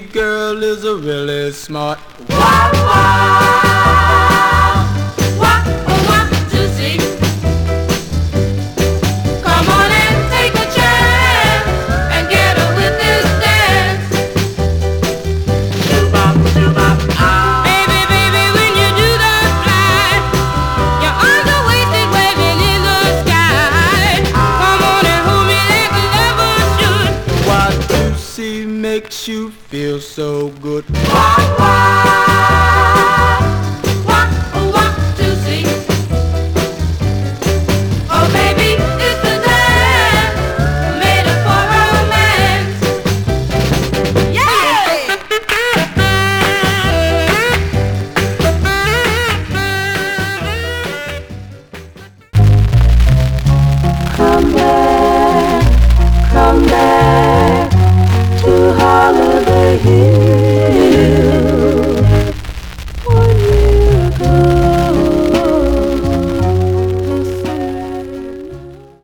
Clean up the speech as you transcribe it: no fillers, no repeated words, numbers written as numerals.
girl is a really smart. Wah, wah. Wah, oh, wah, Juicy. Come on and take a chance and get her with this dance. Shoo-bop, shoo-bop, ah. Baby, baby, when you do the slide, your arms are wasted waving in the sky. Come on and hold me like a lover should. Why Juicy makes you feel so good. Wah, wah.